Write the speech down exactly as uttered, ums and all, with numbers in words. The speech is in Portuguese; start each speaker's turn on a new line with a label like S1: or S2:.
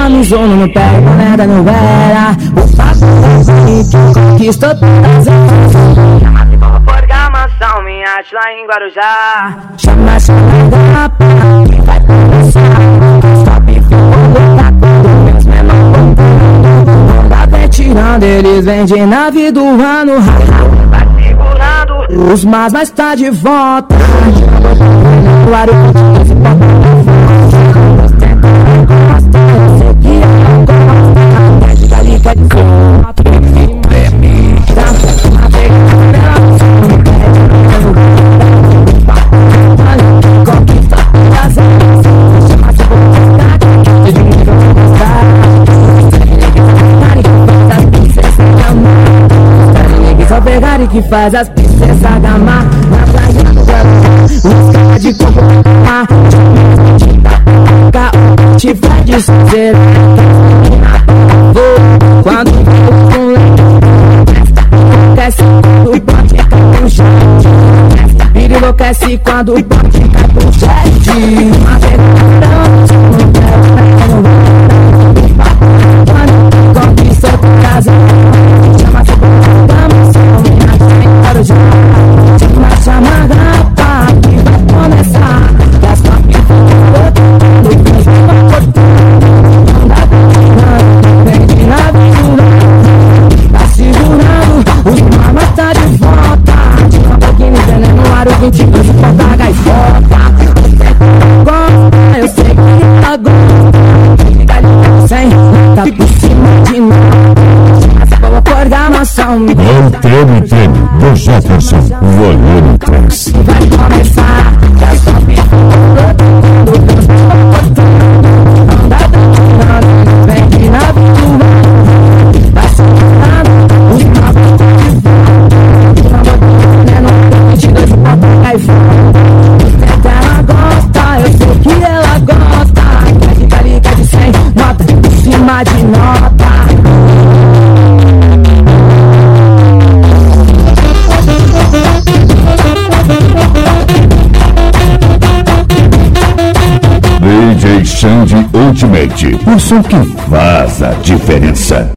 S1: no sono, no pé, moneda não era. O papo que conquistou todas as. Chama de boa programação, minha arte lá em Guarujá. Chama, chama da pá, que vai começar. Stop e ficou tá todo meus menor contando. Onda vem tirando, eles vêm de nave do ano. Vai segurando, os mas mais tá de volta. O aeroporto se bota na volta. Eu sei que ela gosta. Quer de galinha, quer de cor. Treme, dá uma vez pela noção. Conquista das áreas. Chama-se vontade. De dinheiro eu vou gostar. Faz as princesas gamar. Só pegar e que faz as princesas gamar. Na praia do Guarujá, os caras de coco. Te vai dizer quando com enlouquece o bote cai pro jet. Vira enlouquece quando o bote cai pro jet. Quando conquista tua casa, chama-se programação, minha gente para o já. Chama, chama, rapa, que vai começar. Das papi, tá segurando, os mamas tá de volta. Tira um pouquinho de veneno no ar, o vinte e dois de porta a gaivota. Eu sei que ela gosta. Galinha sem, tá por cima de nós. Essa boa programação.
S2: É o treme, treme do Jefferson, volume três.
S1: Vai começar, já sobe do vem de nave do mar. Vai segurando, os mapas tá de volta. vinte e dois de porta a gaivota. Ela gosta, eu sei que ela gosta. Quer de galinha, quer de cem, nota por cima de nota.
S2: D J Xande Ultimate, o som que faz a diferença.